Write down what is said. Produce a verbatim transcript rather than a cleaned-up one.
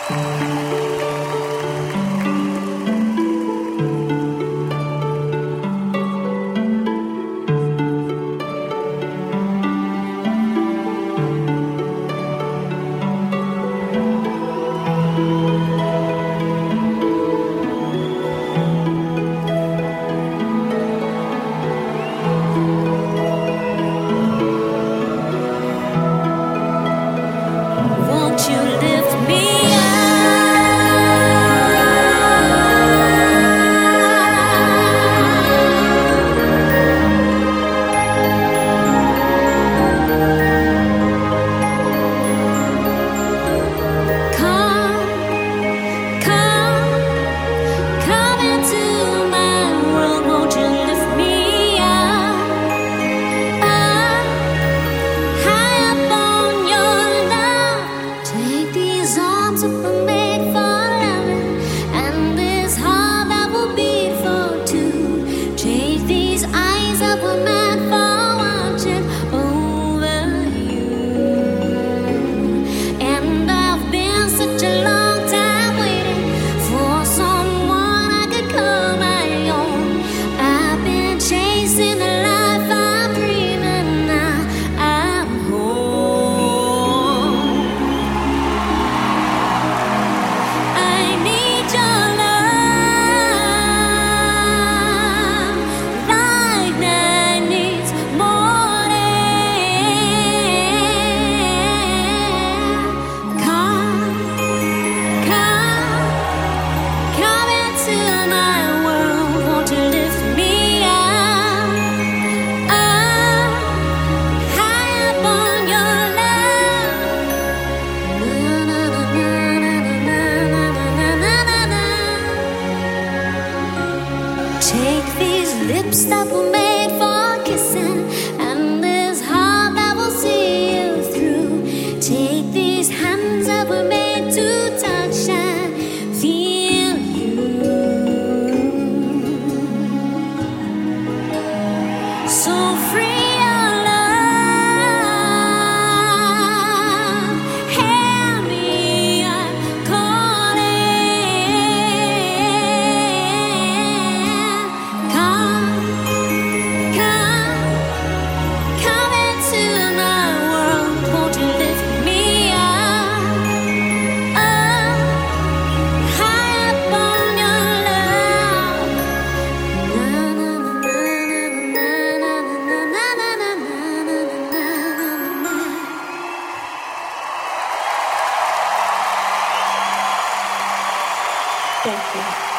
Take these lips that were made for kissing, and this heart that will see you through. Take these hands that were made to touch and feel you. So free your love, hear me, I'm calling. Come, come, come into my world. Won't you lift me up, up, high up on your love? Na na na na na na na na na na na na. Thank you.